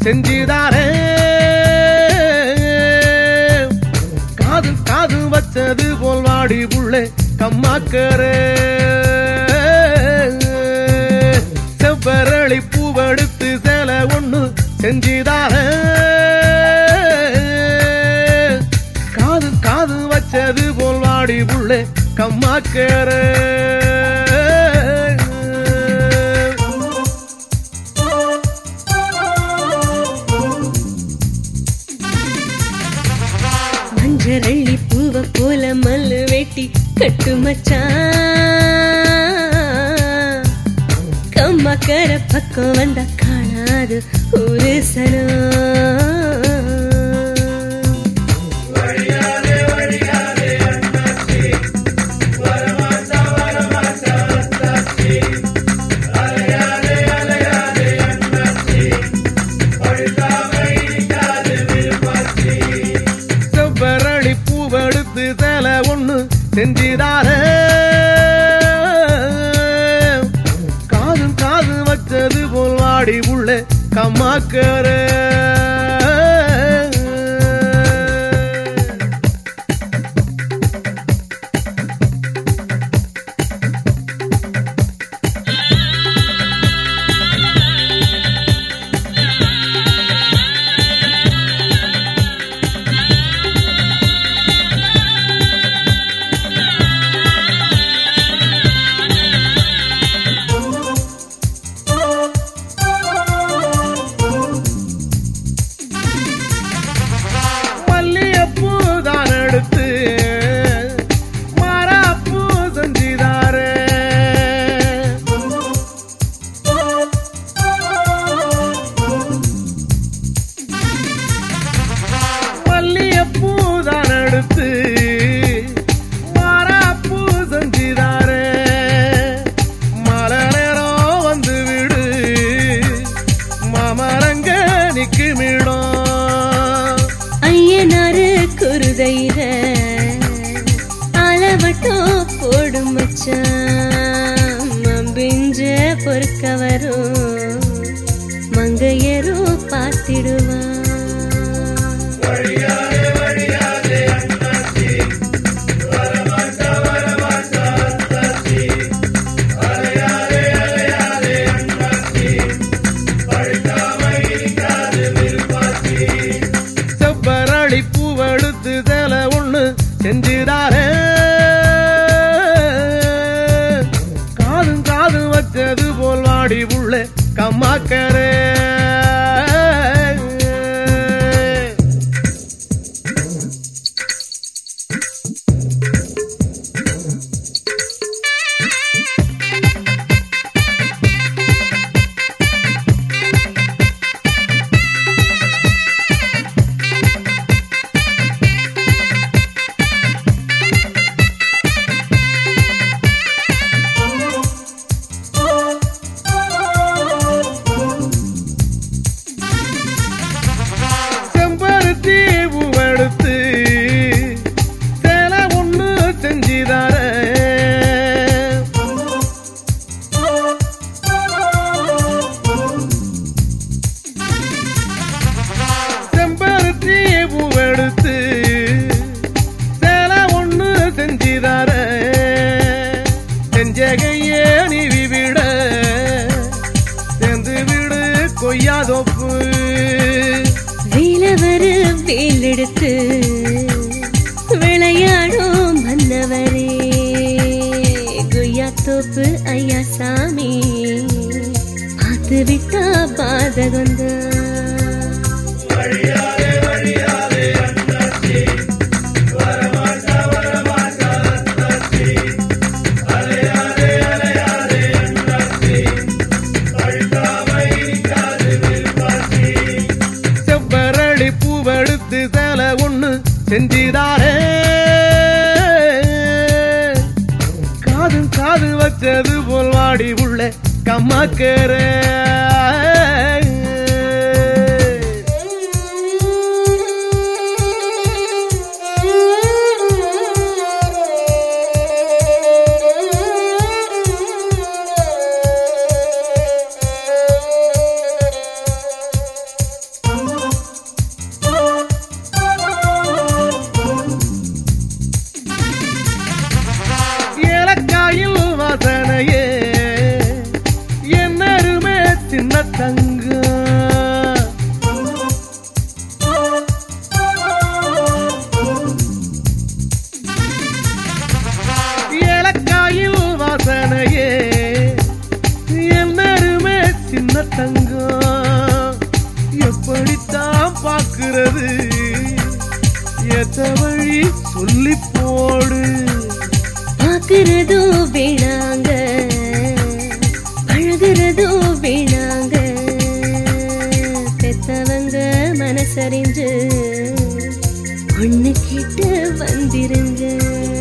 செஞ்சிதாரே காது காது வச்சது போல் வாடி புள்ளே கம்மாக்கரே செவ்வரளி பூவெடுத்து சேலை ஒண்ணு செஞ்சிதாரே காது காது வச்சது போல் வாடி புள்ளே கம்மாக்கரே மஞ்சரள்ளி பூவ போல மல்லு வெட்டி கட்டு மச்சான் கம்மாக்கர பக்கம் வந்த காணாது ஒரு சனம் செஞ்சிதாரே காது காது வச்சது போல் வாடி புள்ளே கம்மாக்கரே ஐயனாரு குருதையில அளவட்டோ போடும் மச்சான் மம்பிஞ்ச பொறுக்க வரும் மங்கையரோ பார்த்திடுவான் பூவெடுத்து சேலை ஒண்ணு செஞ்சிதாரே காது காது வச்சது போல் வாடி புள்ளே கம்மாக்கரே சேலை ஒண்ணு செஞ்சிதாரே செம்பருத்தி பூவெடுத்து சேலை ஒண்ணு செஞ்சிதாரே செஞ்சகையே நீ விட சேர்ந்து விடு கொய்யாதோப்பு வேலவரு வேலெடுத்து விளையாடும் மன்னவரே கொய்யாத்தோப்பு ஐயா சாமி பார்த்து விட்டா பாதகந்த செவ்வரளி பூவெடுத்து சேலை ஒண்ணு செஞ்சிதாரே காது காது வச்சது போல் வாடி புள்ளே கம்மாக்கரே இருக்கிறது ஏற்ற வழி சொல்லி போடு. பாக்குறதோ வேணாங்க, பழகுறதோ வேணாங்க, பெத்தவங்க மனசறிஞ்சு ஒண்ணு கிட்ட வந்திருங்க.